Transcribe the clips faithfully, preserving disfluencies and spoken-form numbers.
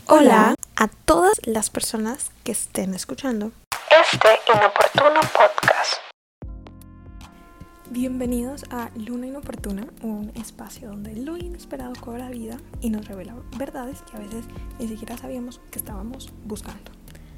Hola a todas las personas que estén escuchando este inoportuno podcast. Bienvenidos a Luna Inoportuna, un espacio donde lo inesperado cobra vida y nos revela verdades que a veces ni siquiera sabíamos que estábamos buscando.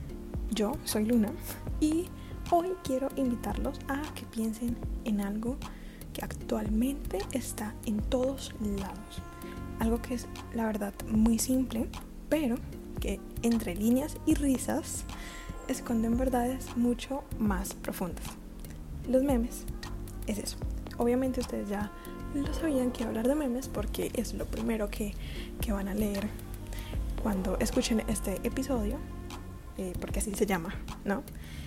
Yo soy Luna y hoy quiero invitarlos a que piensen en algo que actualmente está en todos lados. Algo que es, la verdad, muy simple, pero que entre líneas y risas esconden verdades mucho más profundas. Los memes es eso. Obviamente ustedes ya lo sabían que hablar de memes porque es lo primero que, que van a leer cuando escuchen este episodio, eh, porque así se llama, ¿no?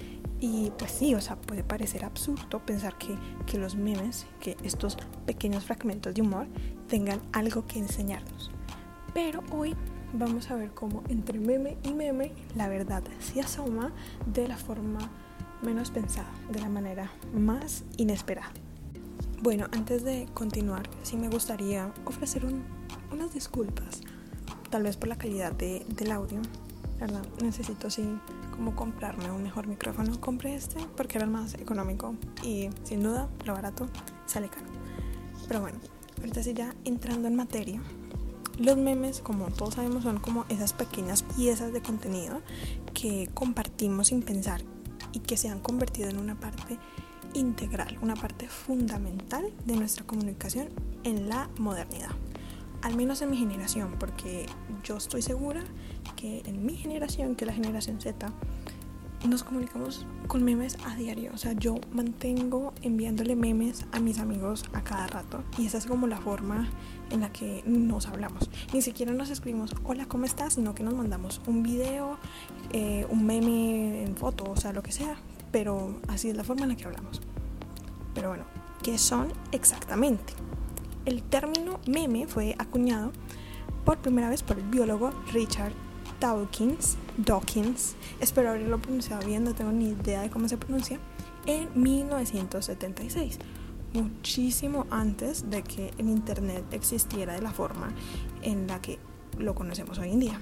Y pues sí, o sea, puede parecer absurdo pensar que, que los memes, que estos pequeños fragmentos de humor tengan algo que enseñarnos. Pero hoy vamos a ver cómo entre meme y meme la verdad se asoma de la forma menos pensada, de la manera más inesperada. Bueno, antes de continuar, sí me gustaría ofrecer un, unas disculpas, tal vez por la calidad de, del audio, ¿verdad? Necesito sí como comprarme un mejor micrófono. Compré este porque era el más económico y sin duda lo barato sale caro. Pero bueno, ahorita sí ya entrando en materia. Los memes, como todos sabemos, son como esas pequeñas piezas de contenido que compartimos sin pensar y que se han convertido en una parte integral, una parte fundamental de nuestra comunicación en la modernidad. Al menos en mi generación, porque yo estoy segura que en mi generación, que es la generación Z, nos comunicamos con memes a diario. O sea, yo mantengo enviándole memes a mis amigos a cada rato y esa es como la forma en la que nos hablamos. Ni siquiera nos escribimos hola, ¿cómo estás? Sino que nos mandamos un video, eh, un meme en foto, o sea, lo que sea, pero así es la forma en la que hablamos. Pero bueno, ¿qué son exactamente? El término meme fue acuñado por primera vez por el biólogo Richard Dawkins, Dawkins, espero haberlo pronunciado bien, no tengo ni idea de cómo se pronuncia, en mil novecientos setenta y seis, muchísimo antes de que el internet existiera de la forma en la que lo conocemos hoy en día.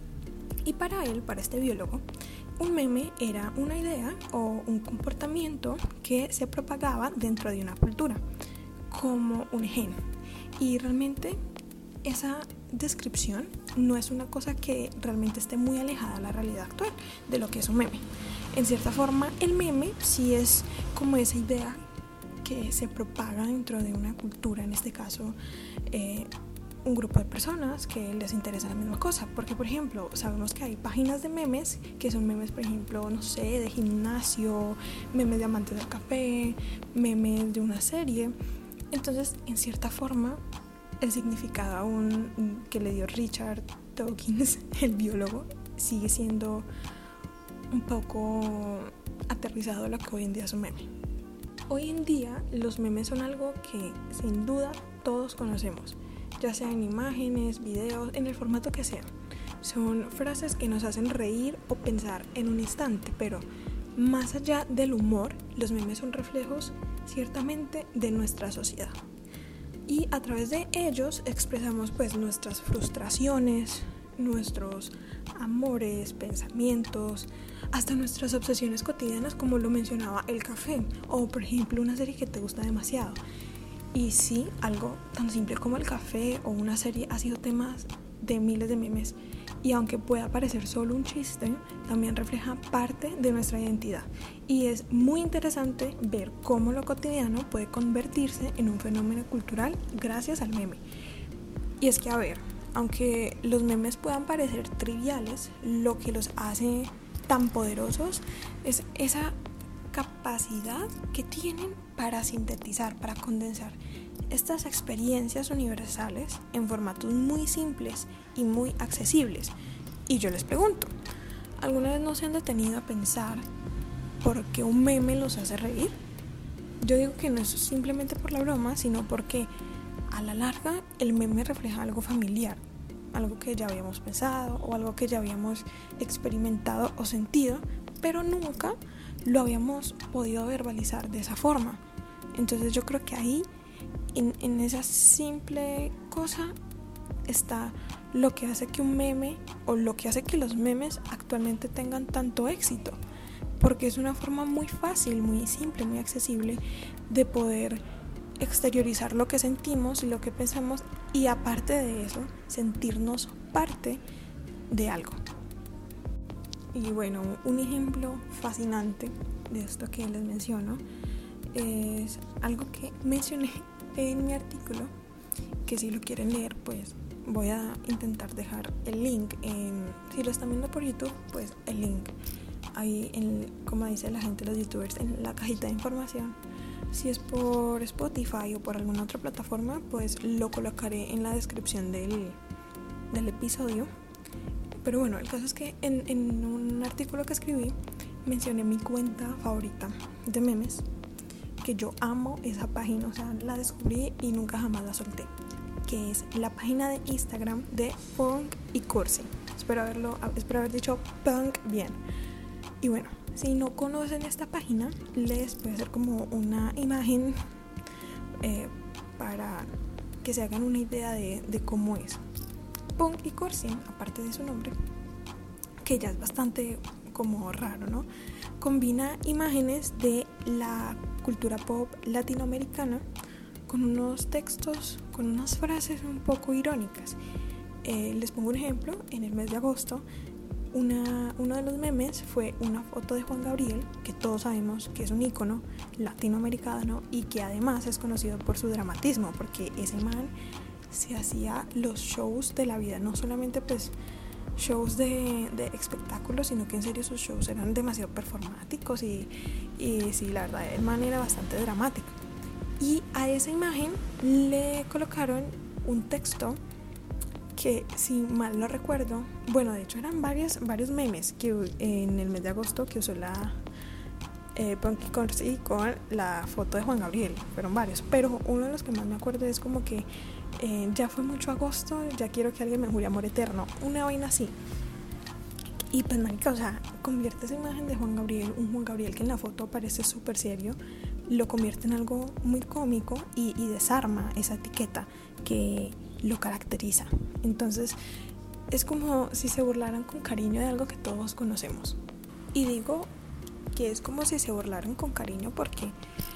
Y para él, para este biólogo, un meme era una idea o un comportamiento que se propagaba dentro de una cultura, como un gen. Y realmente esa descripción no es una cosa que realmente esté muy alejada de la realidad actual de lo que es un meme. En cierta forma, el meme sí es como esa idea que se propaga dentro de una cultura, en este caso eh, un grupo de personas que les interesa la misma cosa. Porque, por ejemplo, sabemos que hay páginas de memes que son memes, por ejemplo, no sé, de gimnasio, memes de amantes del café, memes de una serie. Entonces, en cierta forma, el significado aún que le dio Richard Dawkins, el biólogo, sigue siendo un poco aterrizado a lo que hoy en día es un meme. Hoy en día los memes son algo que sin duda todos conocemos, ya sea en imágenes, videos, en el formato que sea. Son frases que nos hacen reír o pensar en un instante, pero más allá del humor, los memes son reflejos ciertamente de nuestra sociedad. Y a través de ellos expresamos pues nuestras frustraciones, nuestros amores, pensamientos, hasta nuestras obsesiones cotidianas, como lo mencionaba el café, o por ejemplo una serie que te gusta demasiado. Y sí, algo tan simple como el café o una serie ha sido tema de miles de memes, y aunque pueda parecer solo un chiste, también refleja parte de nuestra identidad. Y es muy interesante ver cómo lo cotidiano puede convertirse en un fenómeno cultural gracias al meme. Y es que, a ver, aunque los memes puedan parecer triviales, lo que los hace tan poderosos es esa capacidad que tienen para sintetizar, para condensar estas experiencias universales en formatos muy simples y muy accesibles. Y yo les pregunto, ¿alguna vez no se han detenido a pensar por qué un meme los hace reír? Yo digo que no es simplemente por la broma, sino porque a la larga el meme refleja algo familiar, algo que ya habíamos pensado o algo que ya habíamos experimentado o sentido, pero nunca lo habíamos podido verbalizar de esa forma. Entonces yo creo que ahí, en, en esa simple cosa, está lo que hace que un meme o lo que hace que los memes actualmente tengan tanto éxito, porque es una forma muy fácil, muy simple, muy accesible de poder exteriorizar lo que sentimos y lo que pensamos, y aparte de eso, sentirnos parte de algo. Y bueno, un ejemplo fascinante de esto que les menciono es algo que mencioné en mi artículo, que si lo quieren leer, pues voy a intentar dejar el link en, si lo están viendo por YouTube, pues el link ahí, en, como dice la gente, los youtubers, en la cajita de información. Si es por Spotify o por alguna otra plataforma, pues lo colocaré en la descripción del, del episodio. Pero bueno, el caso es que en, en un artículo que escribí mencioné mi cuenta favorita de memes, que yo amo esa página, o sea, la descubrí y nunca jamás la solté, que es la página de Instagram de Punk y Cursi. Espero haberlo, espero haber dicho Punk bien. Y bueno, si no conocen esta página, les voy a hacer como una imagen eh, para que se hagan una idea de, de cómo es. Punk y Cursi, aparte de su nombre, que ya es bastante como raro, ¿no? Combina imágenes de la cultura pop latinoamericana con unos textos, con unas frases un poco irónicas. Eh, les pongo un ejemplo. En el mes de agosto, una, uno de los memes fue una foto de Juan Gabriel, que todos sabemos que es un ícono latinoamericano y que además es conocido por su dramatismo, porque ese man se hacía los shows de la vida, no solamente pues shows de, de espectáculos, sino que en serio sus shows eran demasiado performáticos y, y sí, la verdad, el man era bastante dramático. Y a esa imagen le colocaron un texto que, si mal no recuerdo, bueno, de hecho eran varios, varios memes que en el mes de agosto que usó la eh, Punk y Cursi con la foto de Juan Gabriel, fueron varios, pero uno de los que más me acuerdo es como que eh, ya fue mucho agosto, ya quiero que alguien me jure amor eterno, una vaina así. Y pues marica, o sea, convierte esa imagen de Juan Gabriel, un Juan Gabriel que en la foto parece súper serio, lo convierte en algo muy cómico y, y desarma esa etiqueta que lo caracteriza. Entonces es como si se burlaran con cariño de algo que todos conocemos. Y digo que es como si se burlaran con cariño porque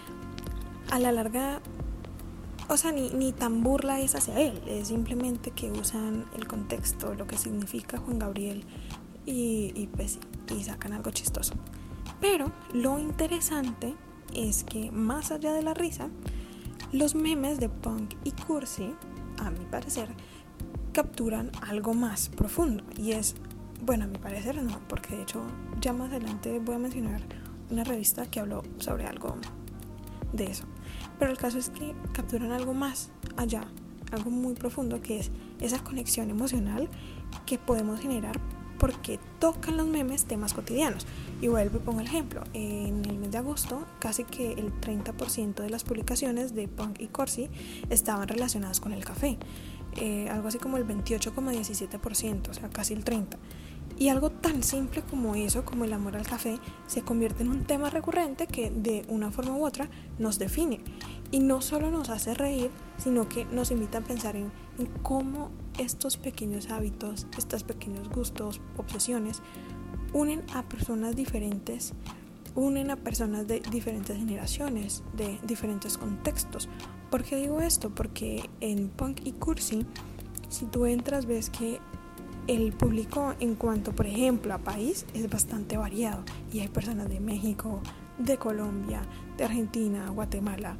a la larga, o sea, ni, ni tan burla es hacia él, es simplemente que usan el contexto, lo que significa Juan Gabriel y, y pues y sacan algo chistoso. Pero lo interesante es que más allá de la risa, los memes de Punk y Cursi, a mi parecer, capturan algo más profundo. Y es, bueno, a mi parecer no, porque de hecho ya más adelante voy a mencionar una revista que habló sobre algo de eso. Pero el caso es que capturan algo más allá, algo muy profundo, que es esa conexión emocional que podemos generar porque tocan los memes temas cotidianos. Y vuelvo y pongo el ejemplo. En el mes de agosto, casi que el treinta por ciento de las publicaciones de Punk y Cursi estaban relacionadas con el café. Eh, algo así como el veintiocho coma diecisiete por ciento, o sea, casi el treinta por ciento. Y algo tan simple como eso, como el amor al café, se convierte en un tema recurrente que de una forma u otra nos define. Y no solo nos hace reír, sino que nos invita a pensar en, en cómo estos pequeños hábitos, estos pequeños gustos, obsesiones, unen a personas diferentes, unen a personas de diferentes generaciones, de diferentes contextos. ¿Por qué digo esto? Porque en Punk y Cursi, si tú entras, ves que el público en cuanto, por ejemplo, a país es bastante variado y hay personas de México, de Colombia, de Argentina, Guatemala.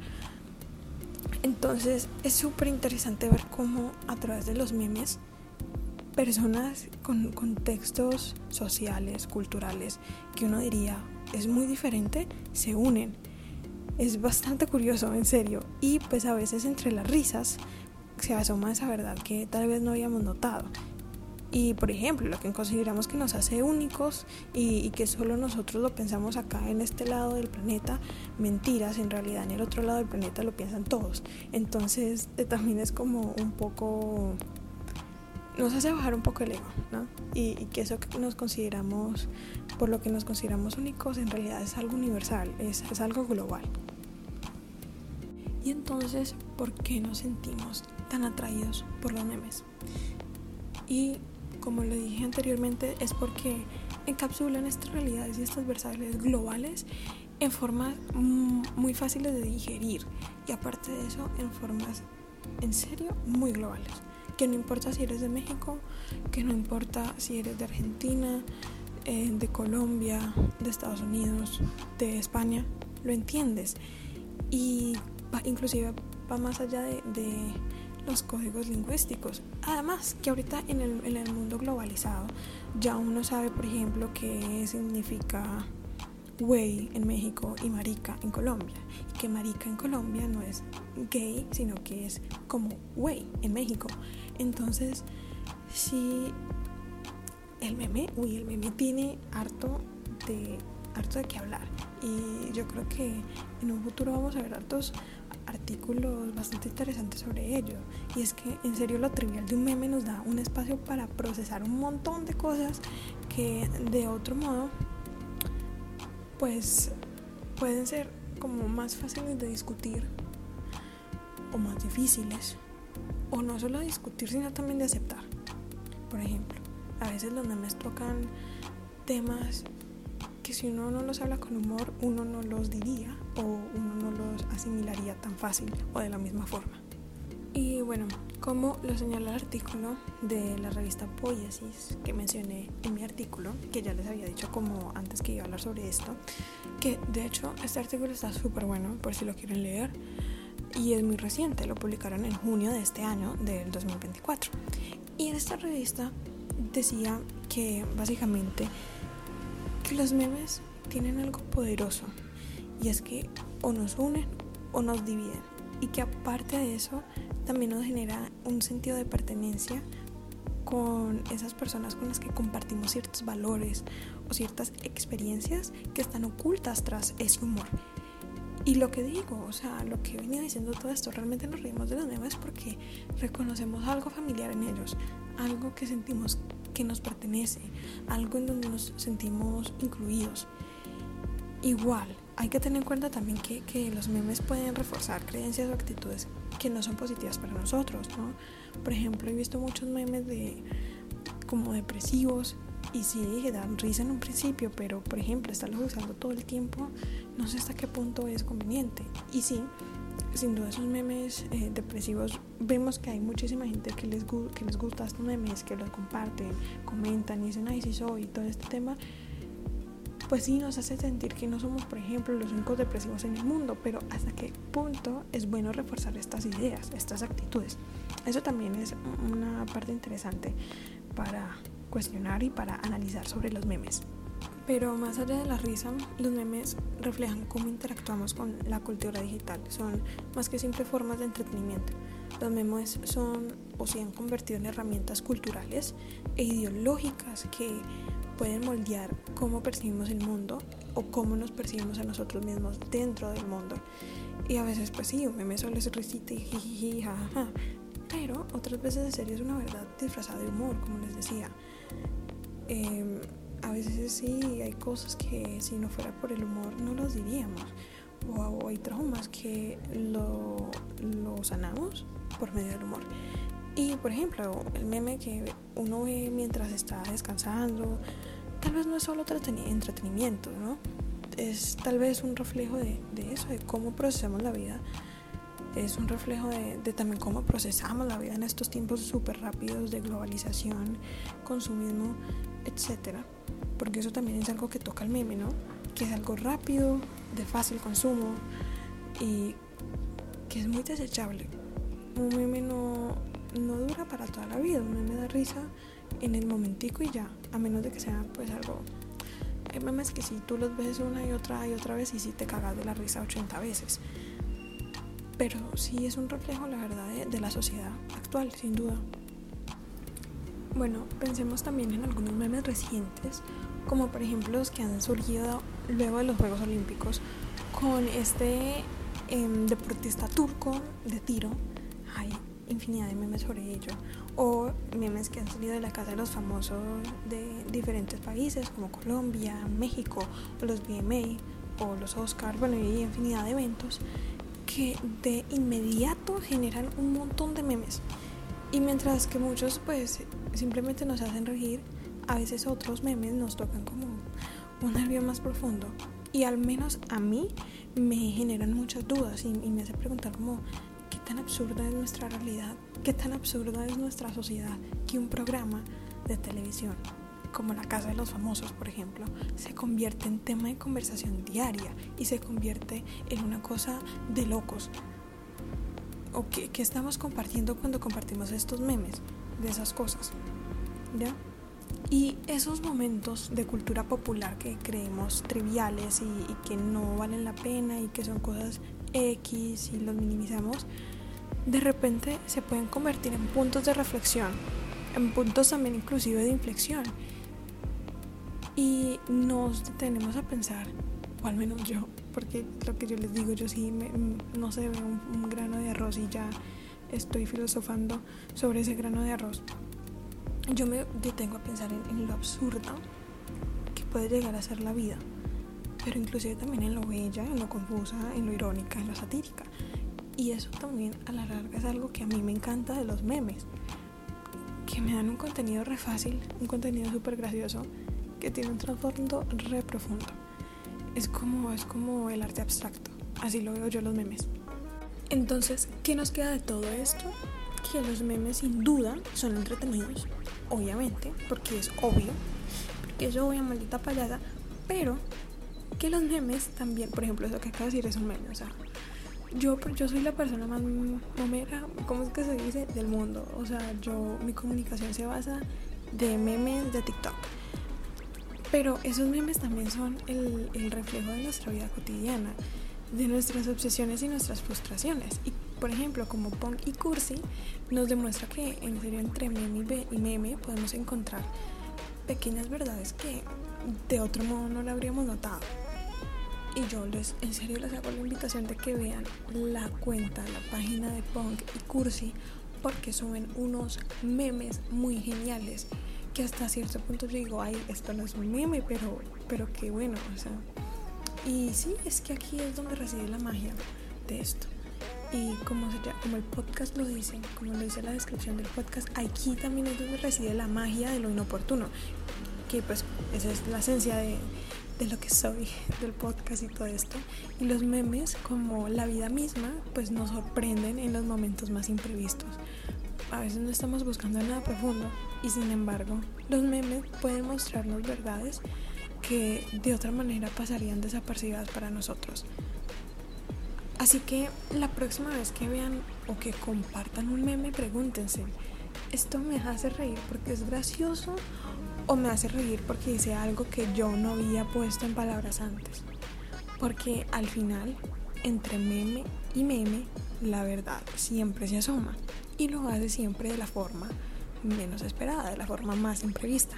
Entonces es súper interesante ver cómo a través de los memes personas con contextos sociales, culturales, que uno diría es muy diferente, se unen. Es bastante curioso, en serio. Y pues a veces entre las risas se asoma esa verdad que tal vez no habíamos notado. Y por ejemplo, lo que consideramos que nos hace únicos y, y que solo nosotros lo pensamos acá en este lado del planeta, mentiras, en realidad en el otro lado del planeta lo piensan todos. Entonces eh, también es como un poco, nos hace bajar un poco el ego, ¿no? Y, y que eso que nos consideramos, por lo que nos consideramos únicos, en realidad es algo universal, es, es algo global. Y entonces, ¿por qué nos sentimos tan atraídos por los memes? Y como lo dije anteriormente, es porque encapsulan estas realidades y estas verdades globales en formas muy fáciles de digerir, y aparte de eso en formas en serio muy globales, que no importa si eres de México, que no importa si eres de Argentina, eh, de Colombia, de Estados Unidos, de España, lo entiendes. Y va, inclusive va más allá de, de los códigos lingüísticos. Además que ahorita en el, en el mundo globalizado ya uno sabe, por ejemplo, qué significa güey en México y marica en Colombia, y que marica en Colombia no es gay, sino que es como güey en México. Entonces, sí, el meme, uy, el meme tiene harto de harto de qué hablar, y yo creo que en un futuro vamos a ver hartos artículos bastante interesantes sobre ello. Y es que en serio lo trivial de un meme nos da un espacio para procesar un montón de cosas que de otro modo pues pueden ser como más fáciles de discutir o más difíciles, o no solo de discutir sino también de aceptar. Por ejemplo, a veces los memes tocan temas que si uno no los habla con humor uno no los diría o uno no los asimilaría tan fácil o de la misma forma. Y bueno, como lo señala el artículo de la revista Poiesis que mencioné en mi artículo, que ya les había dicho como antes que iba a hablar sobre esto, que de hecho este artículo está súper bueno por si lo quieren leer, y es muy reciente, lo publicaron en junio de este año, del dos mil veinticuatro. Y en esta revista decía que básicamente que los memes tienen algo poderoso, y es que o nos unen o nos dividen, y que aparte de eso también nos genera un sentido de pertenencia con esas personas con las que compartimos ciertos valores o ciertas experiencias que están ocultas tras ese humor. Y lo que digo, o sea, lo que he venido diciendo todo esto, realmente nos reímos de los memes porque reconocemos algo familiar en ellos, algo que sentimos que nos pertenece, algo en donde nos sentimos incluidos. Igual, hay que tener en cuenta también que, que los memes pueden reforzar creencias o actitudes que no son positivas para nosotros, ¿no? Por ejemplo, he visto muchos memes de como depresivos, y sí, que dan risa en un principio, pero por ejemplo, estarlos usando todo el tiempo, no sé hasta qué punto es conveniente. Y sí, sin duda esos memes eh, depresivos, vemos que hay muchísima gente que les, gu- que les gusta estos memes, que los comparten, comentan y dicen, ay, sí soy, y todo este tema. Pues sí, nos hace sentir que no somos, por ejemplo, los únicos depresivos en el mundo, pero hasta qué punto es bueno reforzar estas ideas, estas actitudes. Eso también es una parte interesante para cuestionar y para analizar sobre los memes. Pero más allá de la risa, los memes reflejan cómo interactuamos con la cultura digital. Son más que simples formas de entretenimiento. Los memes son o se han convertido en herramientas culturales e ideológicas que pueden moldear cómo percibimos el mundo o cómo nos percibimos a nosotros mismos dentro del mundo. Y a veces pues sí, un meme solo es risita y jijiji, jajaja, pero otras veces en serio es una verdad disfrazada de humor, como les decía. Eh, a veces sí hay cosas que si no fuera por el humor no los diríamos, o, o hay traumas que lo, lo sanamos por medio del humor. Y por ejemplo, el meme que uno ve mientras está descansando, tal vez no es solo entretenimiento, ¿no? Es tal vez un reflejo de, de eso, de cómo procesamos la vida. Es un reflejo de, de también cómo procesamos la vida en estos tiempos súper rápidos de globalización, consumismo, etcétera. Porque eso también es algo que toca el meme, ¿no? Que es algo rápido, de fácil consumo y que es muy desechable. Un meme no, no dura para toda la vida, un meme da risa en el momentico y ya, a menos de que sea pues algo. Hay memes que si tú los ves una y otra y otra vez y si te cagas de la risa ochenta veces. Pero sí es un reflejo, la verdad, de, de la sociedad actual, sin duda. Bueno, pensemos también en algunos memes recientes, como por ejemplo los que han surgido luego de los Juegos Olímpicos, con este eh, deportista turco de tiro. Hay infinidad de memes sobre ello, o memes que han salido de la casa de los famosos de diferentes países, como Colombia, México, o los V M A, o los Oscar, bueno, y infinidad de eventos que de inmediato generan un montón de memes. Y mientras que muchos pues simplemente nos hacen reír, a veces otros memes nos tocan como un nervio más profundo. Y al menos a mí me generan muchas dudas y, y me hace preguntar como qué tan absurda es nuestra realidad, qué tan absurda es nuestra sociedad que un programa de televisión como La Casa de los Famosos, por ejemplo, se convierte en tema de conversación diaria y se convierte en una cosa de locos. ¿O qué, qué estamos compartiendo cuando compartimos estos memes de esas cosas? ¿Ya? Y esos momentos de cultura popular que creemos triviales y, y que no valen la pena y que son cosas X y los minimizamos, de repente se pueden convertir en puntos de reflexión, en puntos también inclusive de inflexión. Y nos detenemos a pensar, o al menos yo, porque lo que yo les digo, yo sí, me, no sé, veo un, un grano de arroz y ya estoy filosofando sobre ese grano de arroz. Yo me detengo a pensar en, en lo absurda que puede llegar a ser la vida, pero inclusive también en lo bella, en lo confusa, en lo irónica, en lo satírica. Y eso también a la larga es algo que a mí me encanta de los memes, que me dan un contenido re fácil, un contenido súper gracioso, que tiene un trasfondo re profundo. Es como, es como el arte abstracto, así lo veo yo los memes. Entonces, ¿qué nos queda de todo esto? Que los memes sin duda son entretenidos, obviamente, porque es obvio, porque es obvia, maldita payasa, pero que los memes también, por ejemplo, eso que acabo de decir es un meme, o sea, yo, yo soy la persona más momera, ¿cómo es que se dice? Del mundo, o sea, yo, mi comunicación se basa de memes de TikTok. Pero esos memes también son el, el reflejo de nuestra vida cotidiana, de nuestras obsesiones y nuestras frustraciones. Y por ejemplo, como Punk y Cursi nos demuestra que en serio entre meme y meme podemos encontrar pequeñas verdades que de otro modo no lo habríamos notado. Y yo les, en serio les hago la invitación de que vean la cuenta, la página de Punk y Cursi, porque suben unos memes muy geniales que hasta cierto punto yo digo, ay, esto no es un meme, pero, pero qué bueno, o sea. Y sí, es que aquí es donde reside la magia de esto. Y como, se llama, como el podcast lo dice, como lo dice la descripción del podcast, aquí también es donde reside la magia de lo inoportuno, que pues esa es la esencia de, de lo que soy, del podcast y todo esto. Y los memes, como la vida misma, pues nos sorprenden en los momentos más imprevistos. A veces no estamos buscando nada profundo y sin embargo los memes pueden mostrarnos verdades que de otra manera pasarían desapercibidas para nosotros. Así que la próxima vez que vean o que compartan un meme, pregúntense, ¿esto me hace reír porque es gracioso o me hace reír porque dice algo que yo no había puesto en palabras antes? Porque al final, entre meme y meme, la verdad siempre se asoma y lo hace siempre de la forma menos esperada, de la forma más imprevista.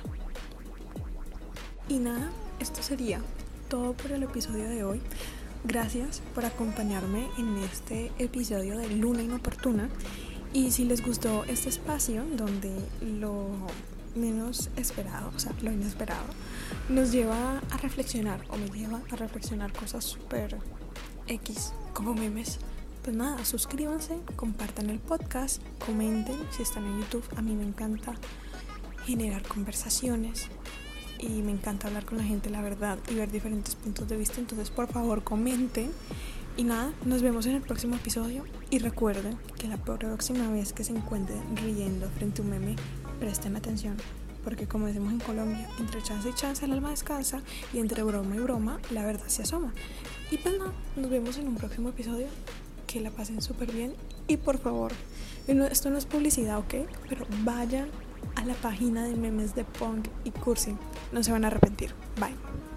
Y nada, esto sería todo por el episodio de hoy. Gracias por acompañarme en este episodio de Luna Inoportuna. Y si les gustó este espacio donde lo menos esperado, o sea, lo inesperado, nos lleva a reflexionar o me lleva a reflexionar cosas súper X como memes, pues nada, suscríbanse, compartan el podcast, comenten si están en YouTube. A mí me encanta generar conversaciones y me encanta hablar con la gente, la verdad, y ver diferentes puntos de vista. Entonces, por favor, comenten. Y nada, nos vemos en el próximo episodio. Y recuerden que la próxima vez que se encuentren riendo frente a un meme, presten atención, porque como decimos en Colombia, entre chance y chance el alma descansa, y entre broma y broma la verdad se asoma. Y pues nada, nos vemos en un próximo episodio. Que la pasen súper bien. Y por favor, esto no es publicidad, ¿ok? Pero vayan a la página de memes de Punk y Cursi. No se van a arrepentir. Bye.